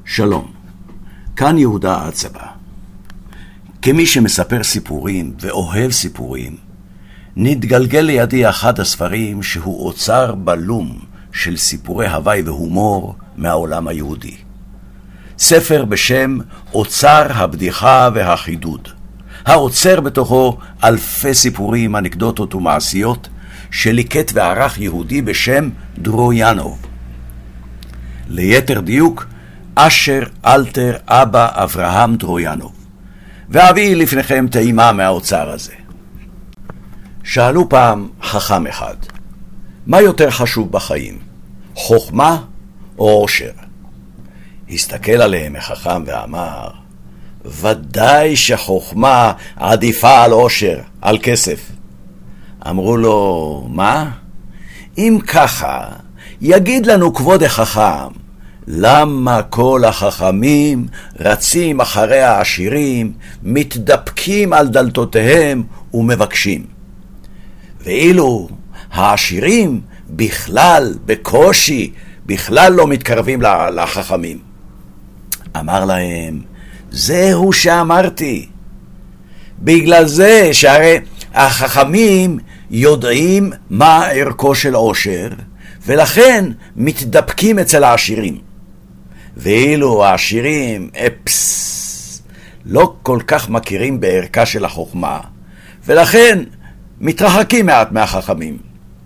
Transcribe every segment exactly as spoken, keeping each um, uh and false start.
שלום, כאן יהודה עצבה. כמי שמספר סיפורים ואוהב סיפורים, נתגלגל לידי אחד הספרים שהוא אוצר בלום של סיפורי הוואי והומור מהעולם היהודי. ספר בשם אוצר הבדיחה והחידוד, האוצר בתוכו אלפי סיפורים, אנקדוטות ומעשיות שליקט וערך יהודי בשם דרויאנוב. ליתר דיוק, אשר אלתר אבא אברהם דרויאנוב. ואביא לפניכם טעימה מהאוצר הזה. שאלו פעם חכם אחד, מה יותר חשוב בחיים, חוכמה או עושר? הסתכל עליהם החכם ואמר, ודאי שחוכמה עדיפה על עושר, על כסף. אמרו לו, מה? אם ככה, יגיד לנו כבוד החכם, למה כל החכמים רצים אחרי העשירים, מתדפקים על דלתותיהם ומבקשים? ואילו העשירים בכלל, בקושי, בכלל לא מתקרבים לחכמים. אמר להם, זהו שאמרתי. בגלל זה שהרי החכמים יודעים מה ערכו של עושר, ולכן מתדפקים אצל העשירים. ואילו העשירים, אפס, לא כל כך מכירים בערכה של החוכמה, ולכן מתרחקים מעט מהחכמים.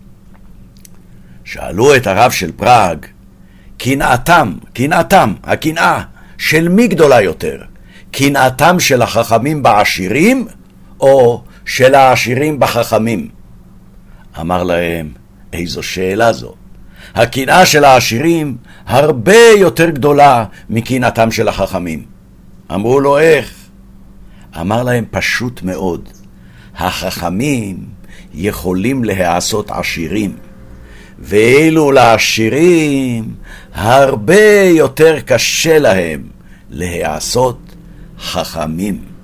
שאלו את הרב של פראג, קנאתם, קנאתם, הקנאה של מי גדולה יותר? קנאתם של החכמים בעשירים, או של העשירים בחכמים? אמר להם, איזו שאלה זו. הקנאה של העשירים הרבה יותר גדולה מקנאתם של החכמים. אמרו לו, איך? אמר להם, פשוט מאוד. החכמים יכולים להיעשות עשירים, ואילו לעשירים הרבה יותר קשה להם להיעשות חכמים.